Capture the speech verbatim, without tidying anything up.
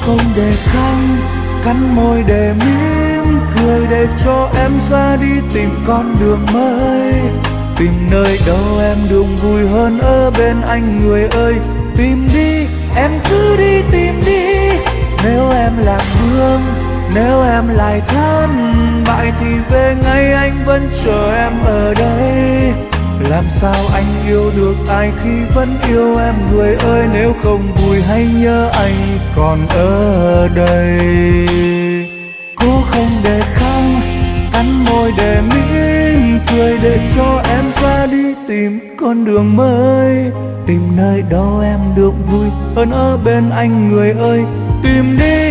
không để khóc, cắn môi để mỉm cười, để cho em ra đi tìm con đường mới, tìm nơi đâu em được vui hơn ở bên anh. Người ơi tìm đi, em cứ đi tìm đi. Nếu em lạc bước, nếu em lại thất bại thì về ngay, anh vẫn chờ em ở đây. Làm sao anh yêu được ai khi vẫn yêu em? Người ơi nếu không vui hãy nhớ anh còn ở đây. Cố không để khóc, cắn môi để mỉm cười, để cho em ra đi tìm con đường mới, tìm nơi đâu em được vui hơn ở bên anh. Người ơi tìm đi,